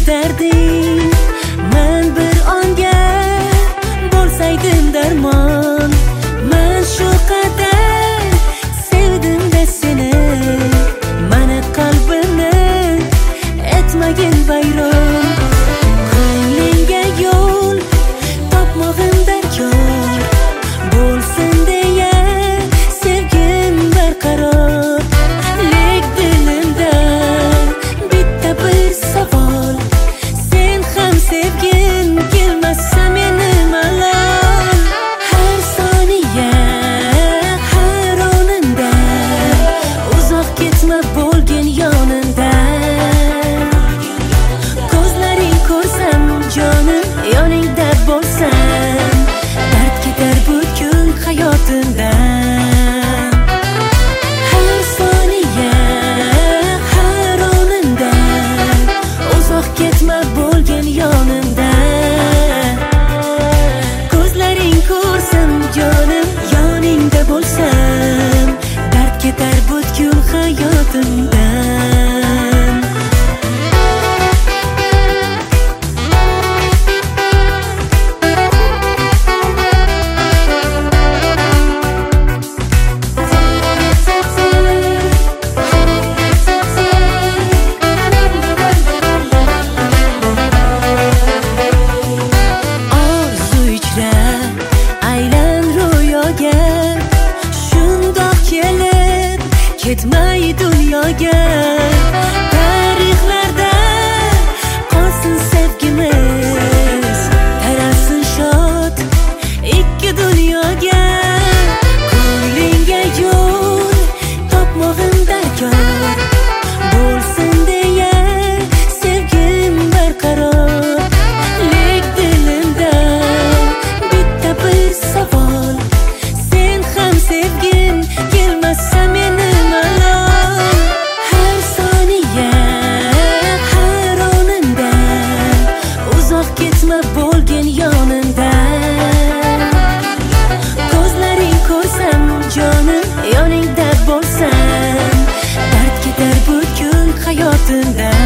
darding. Men bir onga bo'lsaydim darmon. Men shu qadar sevdim-da seni. Mani qalbimni etmagin vayron. Ko'nglingga yo'l topmog'im darkor. Bo'lsin deya sevgim barqaror. Lek dilimda bitta bir savol. Sen ham sevgin kelmasa meni malol. Har soniya har onimda uzoq ketma bo'lgin yonimda. Ko'zlaring ko'rsam jonim yoningda bo'lsam, dard ketar butkul hayotimdan. Har soniya har onimda uzoq ketma bo'lgin yonimda. Ko'zlaring ko'rsam jonim yoningda bo'lsam, dard ketar butkul hayotimdan. Orzu ichra aylan ro'yoga, shundoq kelib ketmay dunyoga. Tarixlarda qolsin sevgimiz, taralsin shod ikki dunyoga. Ko'nglingga yo'l topmog'im darkor. Bo'lsin deya sevgim barqaror. Lek dilimda bitta bir savol. Sen ham sevgin kelmasa meni malol. Har soniya har onimda uzoq ketma bo'lgin yonimda. Ko'zlaring ko'rsam jonim yoningda bo'lsam, dard ketar butkul hayotimdan.